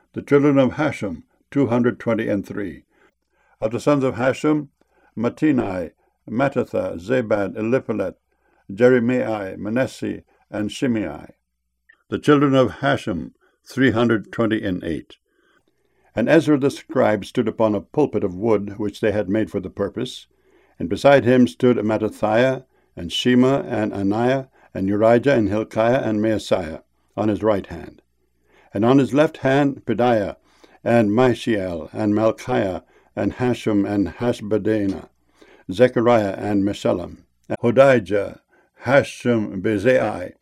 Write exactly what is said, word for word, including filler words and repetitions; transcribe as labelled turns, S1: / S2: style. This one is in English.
S1: The children of Hashum, two hundred twenty and three. Of the sons of Hashum, Matinai, Mattatha, Zabad, Eliphalet, Jeremiah, Manasseh, and Shimei. The children of Hashum, three hundred twenty and eight. And Ezra the scribe stood upon a pulpit of wood which they had made for the purpose, and beside him stood Mattathiah, and Shema, and Ananiah, and Urijah, and Hilkiah, and Maaseiah, on his right hand. And on his left hand Pedaiah, and Mishael, and Malchiah, and Hashum, and Hashbaddanah, Zechariah, and Meshullam, and Hodijah, Hashum, Bezai,